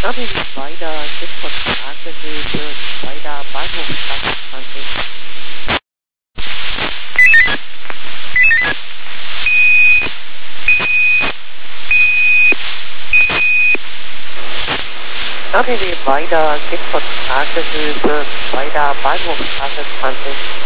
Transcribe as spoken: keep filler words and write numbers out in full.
A B W weiter, Schiffport Straßehilfe, weiter Bahnhofstraße zwanzig. A B W weiter, Schiffport Straßehilfe, weiter Bahnhofstraße zwanzig.